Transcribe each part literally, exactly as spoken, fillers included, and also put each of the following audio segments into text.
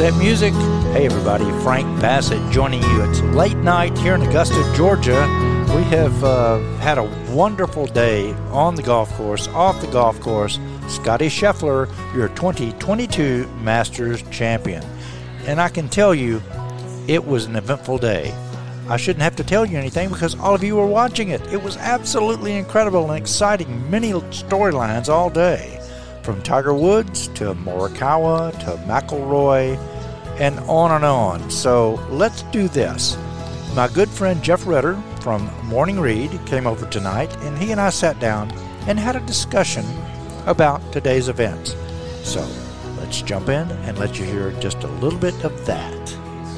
that music? Hey everybody, Frank Bassett joining you. It's late night here in Augusta, Georgia. We have uh, had a wonderful day on the golf course, off the golf course. Scotty Scheffler, your twenty twenty-two Masters champion. And I can tell you, it was an eventful day. I shouldn't have to tell you anything because all of you were watching it. It was absolutely incredible and exciting. Many storylines all day. From Tiger Woods to Morikawa to McIlroy and on and on. So let's do this. My good friend Jeff Ritter from Morning Read came over tonight, and he and I sat down and had a discussion about today's events. So let's jump in and let you hear just a little bit of that.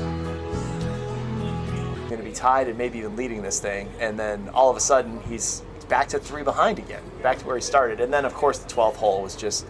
Going to be tied and maybe even leading this thing, and then all of a sudden he's back to three behind again, back to where he started. And then, of course, the twelfth hole was just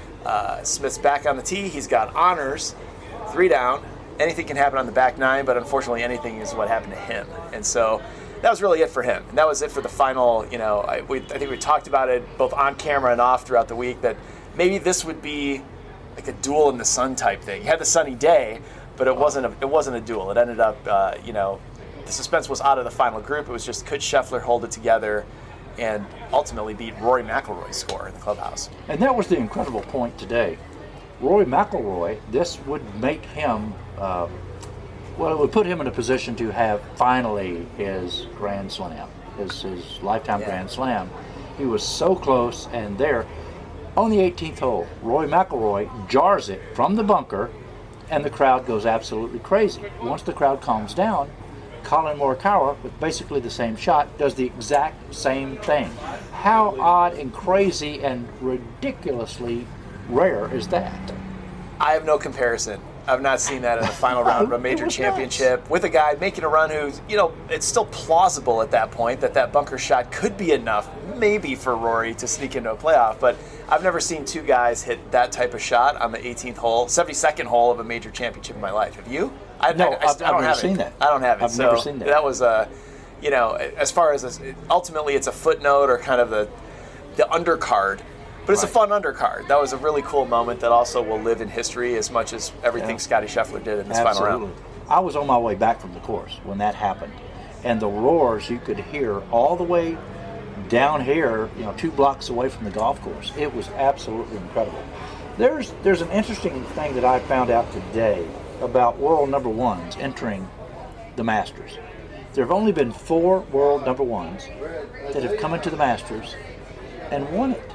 uh, Smith's back on the tee. He's got honors, three down. Anything can happen on the back nine, but unfortunately anything is what happened to him. And so that was really it for him. And that was it for the final, you know, I, we, I think we talked about it both on camera and off throughout the week, that maybe this would be like a duel in the sun type thing. You had the sunny day, but it wasn't a, it wasn't a duel. It ended up, uh, you know, the suspense was out of the final group. It was just, could Scheffler hold it together and ultimately beat Rory McIlroy's score in the clubhouse. And that was the incredible point today. Rory McIlroy, this would make him, uh, well, it would put him in a position to have finally his Grand Slam, his, his lifetime yeah. Grand Slam. He was so close, and there, on the eighteenth hole, Rory McIlroy jars it from the bunker, and the crowd goes absolutely crazy. Once the crowd calms down, Colin Morikawa, with basically the same shot, does the exact same thing. How odd and crazy and ridiculously rare is that? I have no comparison. I've not seen that in the final round of a major championship nuts. With a guy making a run who's, you know, it's still plausible at that point that that bunker shot could be enough, maybe for Rory to sneak into a playoff, but I've never seen two guys hit that type of shot on the eighteenth hole, seventy-second hole of a major championship in my life. Have you? I, no, I, I, I've, I don't I've never have seen it. that. I don't have it. I've so never seen that. That was a, you know, as far as a, ultimately it's a footnote or kind of the the undercard, but it's right. a fun undercard. That was a really cool moment that also will live in history as much as everything yeah. Scotty Scheffler did in this Absolutely. final round. I was on my way back from the course when that happened, and the roars you could hear all the way down here, you know, two blocks away from the golf course. It was absolutely incredible. There's there's an interesting thing that I found out today about world number ones entering the Masters. There have only been four world number ones that have come into the Masters and won it.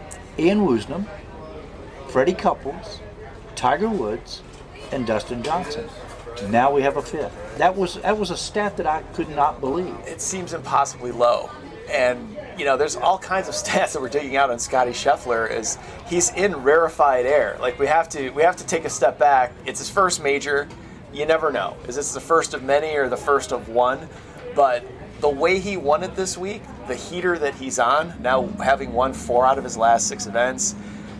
Ian Woosnam, Freddie Couples, Tiger Woods, and Dustin Johnson. Now we have a fifth. That was that was a stat that I could not believe. It seems impossibly low. And, you know, there's all kinds of stats that we're digging out on Scotty Scheffler as he's in rarefied air. Like, we have to we have to take a step back. It's his first major. You never know. Is this the first of many or the first of one? But the way he won it this week, the heater that he's on, now having won four out of his last six events,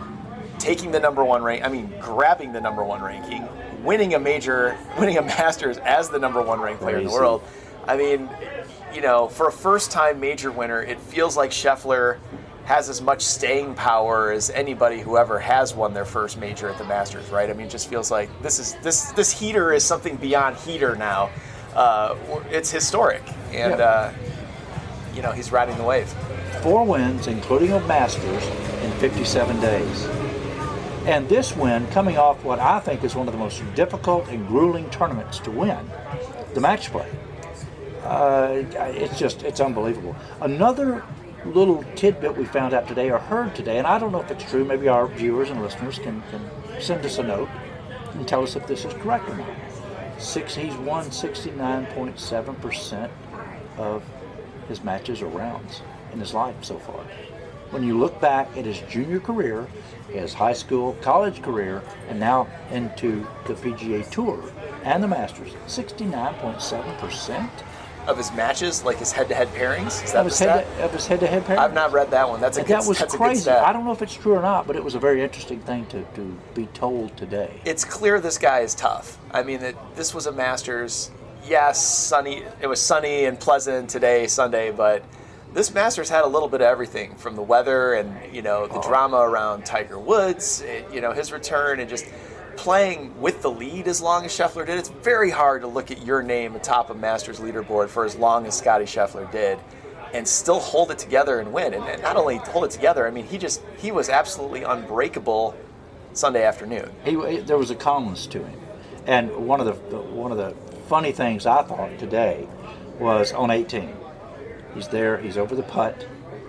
taking the number one rank, I mean, grabbing the number one ranking, winning a major, winning a Masters as the number one ranked player in the world. I mean, you know, for a first-time major winner, it feels like Scheffler has as much staying power as anybody who ever has won their first major at the Masters, right? I mean, it just feels like this is this this heater is something beyond heater now. Uh, it's historic, and yeah. uh, you know, he's riding the wave. Four wins, including a Masters, in fifty-seven days. And this win coming off what I think is one of the most difficult and grueling tournaments to win, the match play. Uh, it's just, it's unbelievable. Another little tidbit we found out today or heard today, and I don't know if it's true, maybe our viewers and listeners can, can send us a note and tell us if this is correct or not. Six, he's won sixty-nine point seven percent of his matches or rounds in his life so far. When you look back at his junior career, his high school, college career, and now into the P G A Tour and the Masters, sixty-nine point seven percent of his matches, like his head-to-head pairings. Is that of his, the stat? Head to, of his head-to-head pairings. I've not read that one. That's a and good, that was that's crazy. A good stat. I don't know if it's true or not, but it was a very interesting thing to, to be told today. It's clear this guy is tough. I mean, it, this was a Masters. Yes, sunny. It was sunny and pleasant today, Sunday, but this Masters had a little bit of everything, from the weather and, you know, the oh. drama around Tiger Woods, it, you know, his return, and just playing with the lead as long as Scheffler did, it's very hard to look at your name atop a Masters leaderboard for as long as Scotty Scheffler did and still hold it together and win. And, and not only hold it together, I mean, he just he was absolutely unbreakable Sunday afternoon. He, there was a calmness to him. And one of the one of the funny things I thought today was on eighteen. He's there, he's over the putt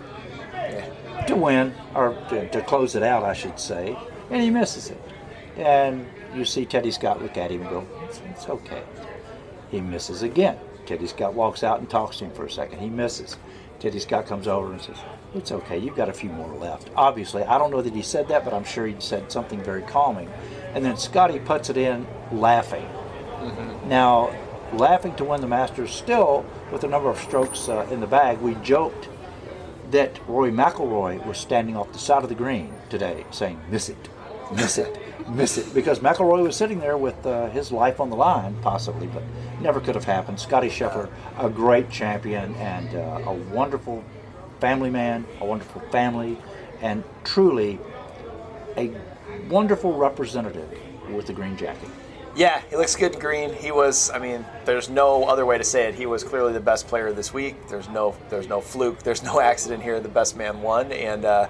Yeah. to win, or to, to close it out, I should say, and he misses it. And you see Teddy Scott look at him and go, it's, it's okay. He misses again. Teddy Scott walks out and talks to him for a second. He misses. Teddy Scott comes over and says, it's okay, you've got a few more left. Obviously, I don't know that he said that, but I'm sure he said something very calming. And then Scotty puts it in laughing. Mm-hmm. Now, laughing to win the Masters, still with a number of strokes uh, in the bag, we joked that Rory McIlroy was standing off the side of the green today saying, miss it, miss it, miss it, because McIlroy was sitting there with uh, his life on the line, possibly, but never could have happened. Scotty Scheffler, a great champion and uh, a wonderful family man, a wonderful family, and truly a wonderful representative with the green jacket. Yeah, he looks good in green. He was, I mean, there's no other way to say it. He was clearly the best player this week. There's no there's no fluke. There's no accident here. The best man won. And uh,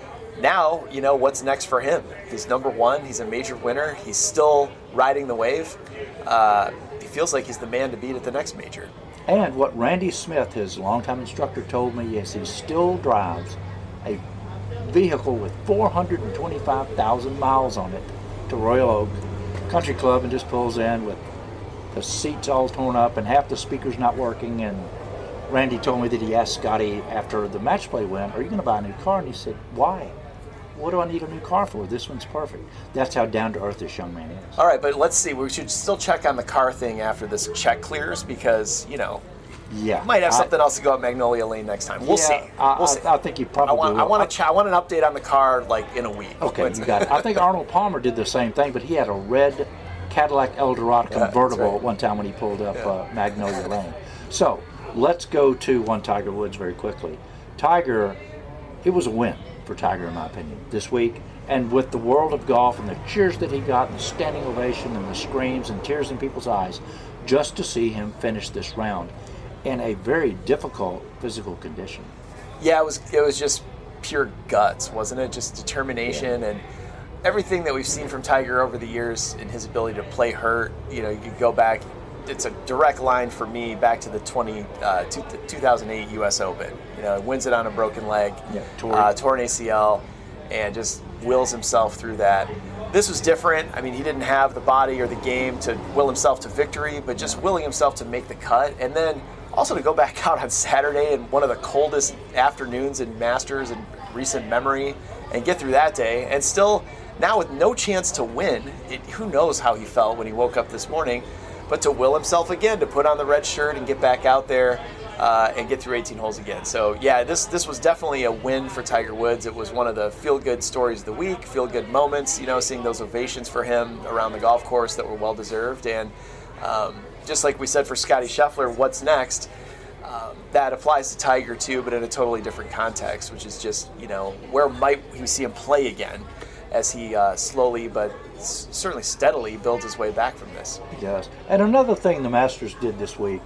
now, you know, what's next for him? He's number one. He's a major winner. He's still riding the wave. Uh, he feels like he's the man to beat at the next major. And what Randy Smith, his longtime instructor, told me is he still drives a vehicle with four hundred twenty-five thousand miles on it to Royal Oak Country Club and just pulls in with the seats all torn up and half the speakers not working. And Randy told me that he asked Scotty after the match play win, are you going to buy a new car? And he said, why? What do I need a new car for? This one's perfect. That's how down-to-earth this young man is. All right, but let's see. We should still check on the car thing after this check clears because, you know, yeah, might have I, something else to go at Magnolia Lane next time. We'll yeah, see. We'll I, see. I, I think you probably I want, will. I want, ch- I want an update on the car like in a week. Okay, you got it. I think Arnold Palmer did the same thing, but he had a red Cadillac Eldorado Yeah, convertible right. one time when he pulled up Yeah. uh, Magnolia Lane. So let's go to one Tiger Woods very quickly. Tiger, it was a win for Tiger in my opinion this week. And with the world of golf and the cheers that he got and the standing ovation and the screams and tears in people's eyes, just to see him finish this round in a very difficult physical condition. Yeah, it was it was just pure guts, wasn't it? Just determination Yeah. and everything that we've seen from Tiger over the years in his ability to play hurt. You know, you could go back. It's a direct line for me back to the twenty, uh, two, two thousand eight U S Open. You know, wins it on a broken leg, Yeah, tore uh, it. tore an A C L, and just wills himself through that. This was different. I mean, he didn't have the body or the game to will himself to victory, but just willing himself to make the cut. And then also to go back out on Saturday in one of the coldest afternoons in Masters in recent memory and get through that day. And still, now with no chance to win, it, who knows how he felt when he woke up this morning, but to will himself again, to put on the red shirt and get back out there uh, and get through eighteen holes again. So yeah, this this was definitely a win for Tiger Woods. It was one of the feel-good stories of the week, feel-good moments, you know, seeing those ovations for him around the golf course that were well-deserved. And um, just like we said for Scotty Scheffler, what's next? Um, that applies to Tiger too, but in a totally different context, which is just, you know, where might we see him play again as he uh, slowly but s- certainly steadily builds his way back from this. He does. And another thing the Masters did this week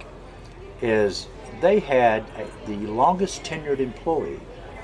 is they had a, the longest tenured employee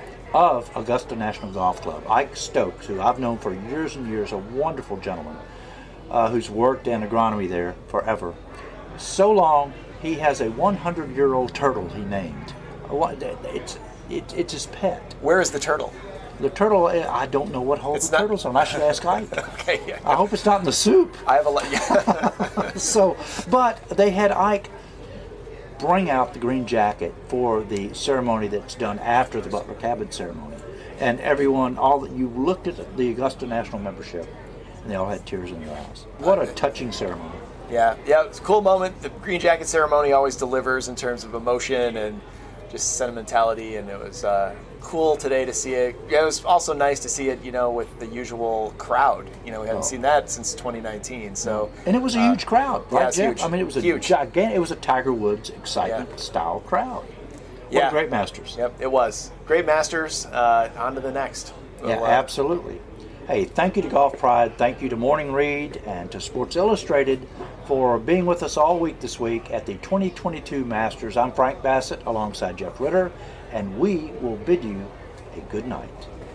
of Augusta National Golf Club, Ike Stokes, who I've known for years and years, a wonderful gentleman uh, who's worked in agronomy there forever. So long, he has a hundred-year-old turtle he named. It's, it, it's his pet. Where is the turtle? The turtle, I don't know what holds It's the not- turtles on. I should ask Ike. Okay, yeah. I hope it's not in the soup. I have a lot. Yeah. So, but they had Ike bring out the green jacket for the ceremony that's done after the Butler Cabin ceremony. And everyone, all you looked at the Augusta National membership, and they all had tears in their eyes. What a touching ceremony. Yeah, yeah, it's a cool moment. The green jacket ceremony always delivers in terms of emotion and just sentimentality, and it was uh, cool today to see it. Yeah, it was also nice to see it, you know, with the usual crowd. You know, we haven't Oh. seen that since twenty nineteen. So, And it was a uh, huge crowd, right, yeah, it's Jeff? huge. I mean, it was a Huge. gigantic, it was a Tiger Woods excitement Yeah. style crowd. What Yeah. a great Masters. Yep, it was great Masters. Uh, on to the next. Yeah, We'll, uh, absolutely. Hey, thank you to Golf Pride, thank you to Morning Read, and to Sports Illustrated for being with us all week this week at the twenty twenty-two Masters. I'm Frank Bassett alongside Jeff Ritter, and we will bid you a good night.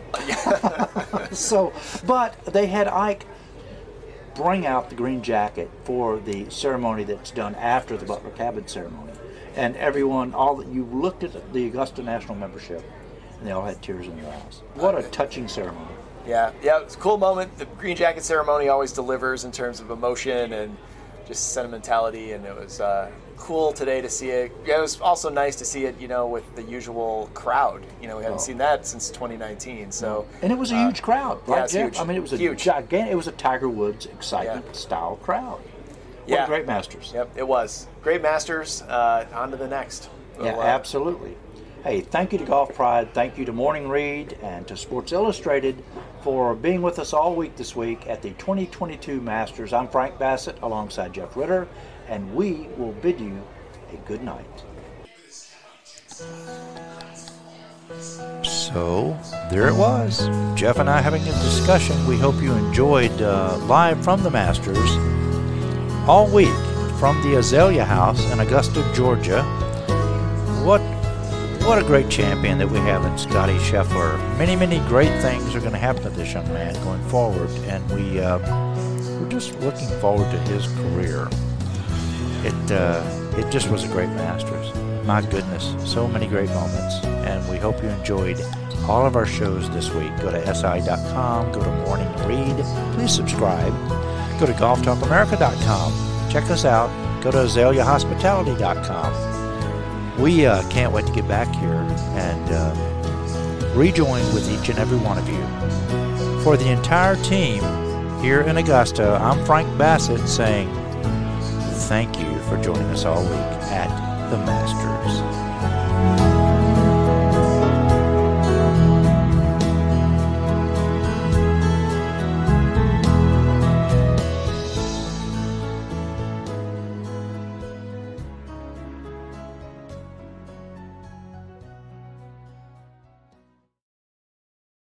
So, but they had Ike bring out the green jacket for the ceremony that's done after the Butler Cabin ceremony. And everyone, all you looked at the Augusta National membership, and they all had tears in their eyes. What a touching ceremony. Yeah, yeah, it's a cool moment. The green jacket ceremony always delivers in terms of emotion and just sentimentality, and it was uh, cool today to see it. Yeah, it was also nice to see it, you know, with the usual crowd. You know, we haven't oh. seen that since twenty nineteen. So, and it was a uh, huge crowd, right, yeah, it's Jeff? huge. I mean, it was a huge. gigantic. It was a Tiger Woods excitement yeah. style crowd. What yeah. a great Masters. Yep, it was great Masters. Uh, on to the next. Yeah, uh, absolutely. Hey, thank you to Golf Pride, thank you to Morning Read, and to Sports Illustrated for being with us all week this week at the twenty twenty-two Masters. I'm Frank Bassett alongside Jeff Ritter, and we will bid you a good night. So, there it was. Jeff and I having a discussion. We hope you enjoyed uh, live from the Masters all week from the Azalea House in Augusta, Georgia. What What a great champion that we have in Scotty Scheffler. Many, many great things are going to happen to this young man going forward, and we, uh, we're just looking forward to his career. It, uh, it just was a great Masters. My goodness, so many great moments, and we hope you enjoyed all of our shows this week. Go to S I dot com, go to Morning Read. Please subscribe. Go to golf talk america dot com. Check us out. Go to azalea hospitality dot com. We uh, can't wait to get back here and uh, rejoin with each and every one of you. For the entire team here in Augusta, I'm Frank Bassett saying thank you for joining us all week at the Masters.